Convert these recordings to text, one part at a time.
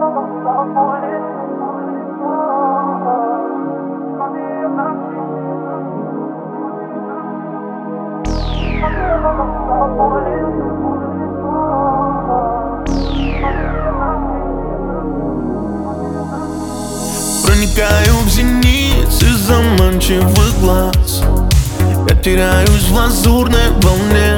Проникаю в зеницы заманчивых глаз. Я теряюсь в лазурной волне.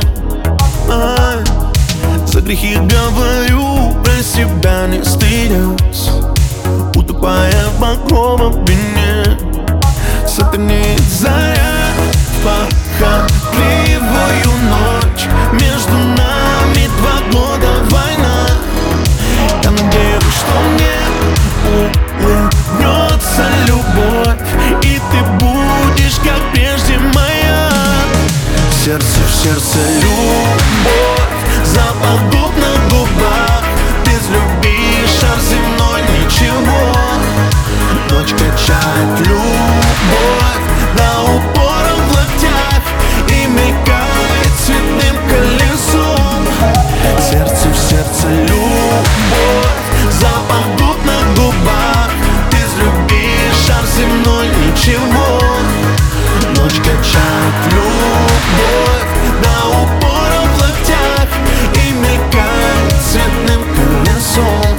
За грехи говорю, про себя не стыдясь, утопая в багровом вине. Сатанеет заря в похотливую ночь. Между нами 2 года война. Я надеюсь, что мне улыбнется любовь, и ты будешь, как прежде, моя. Сердце в сердце любовь, запах губ на губах. Без любви шар земной ничего. Ночь качает любовь до упора в локтях и мелькает цветным колесом. Сердце в сердце любовь, запах губ на губах. Без любви шар земной ничего. Ночь качает любовь до упора в локтях и мелькает цветным колесом.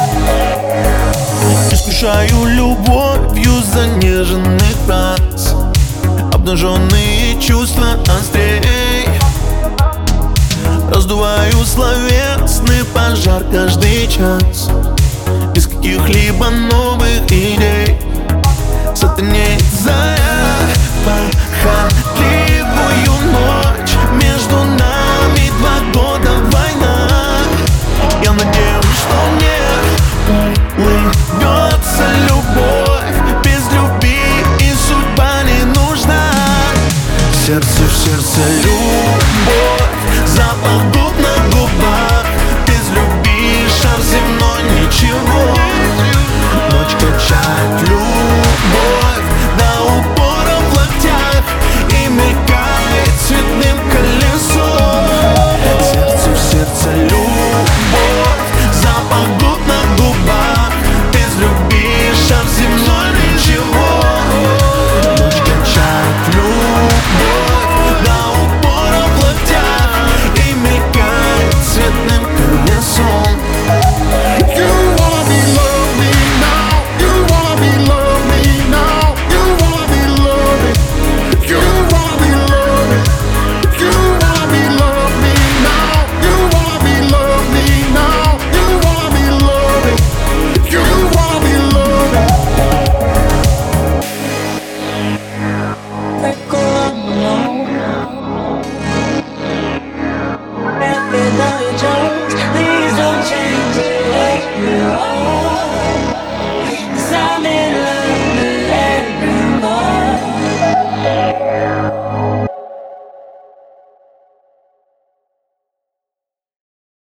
Искушаю любовью занеженных фраз. Обнаженные чувства острей. Раздуваю словесный пожар каждый час. Без каких-либо новых идей. Сатанеет заря